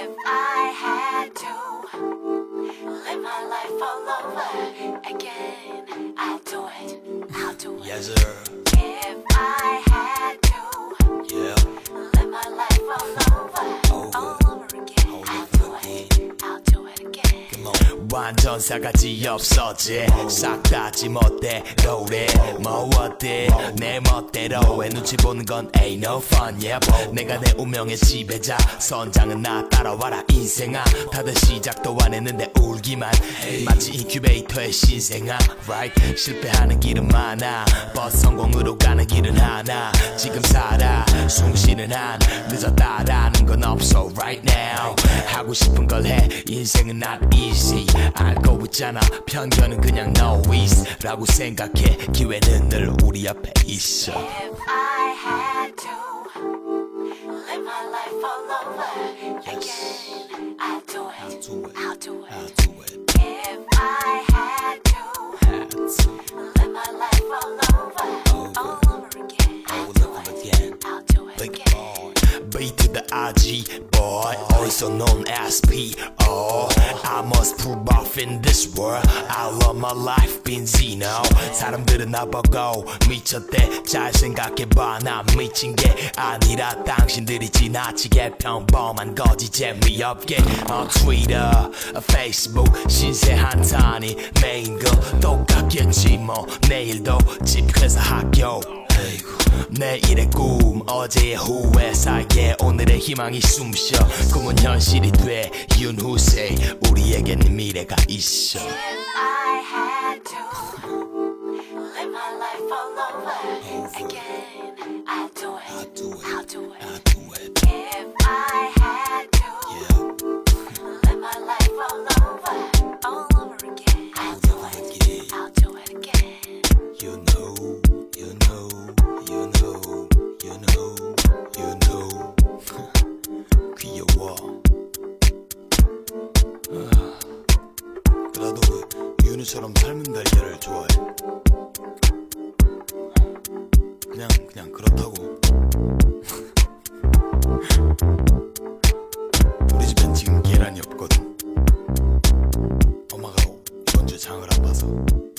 If I had to live my life all over again, I'll do it. I'll do it. Yes, sir. If I had to live my life all over again, I'll do it. I'll do it again. 완전 싸가지 없었지 싹 다 지멋대로 그래 뭐 어때 내 멋대로 해 눈치 보는 건 ain't no fun yep. 내가 내 운명의 지배자 선장은 나 따라와라 인생아 다들 시작도 안 했는데 울기만 마치 인큐베이터의 신생아 right 실패하는 길은 많아 but 성공으로 가는 길은 하나 지금 살아 숨 쉬는 한 늦었다라는 건 없어 right now 하고 싶은 걸 해 인생은 not easy 알고 있잖아 편견은 그냥 no is 라고 생각해 기회는 늘 우리 앞에 있어 If I had to live my life all over again, I'll do it. I'll do it. If I had to live my life all over again, I'll do it. I'll do it again. B to the IG boy, also known as P.O. I must prove off in this world. I love my life, 빈지노. 사람들은 나보고 미쳤대. 잘 생각해봐, 난 미친 게 아니라 당신들이 지나치게 평범한 거지 재미없게. Twitter, Facebook, 신세 한탄이 메인 거 똑같겠지 뭐. 내일도 집, 회사, 학교. 내일의 꿈 어제의 후회 사이에 오늘의 희망이 숨쉬어 꿈은 현실이 돼 윤후세 우리에겐 미래가 있어 If I had to live my life all over again, I'll do it. I'll do it. If I had to live my life all over again, I'll do it. I'll do it again. You know 귀여워 나도 윤우처럼 삶은 달걀을 좋아해 그냥 그렇다고 우리 집엔 지금 계란이 없거든 엄마가 이번 주에 장을 안 봐서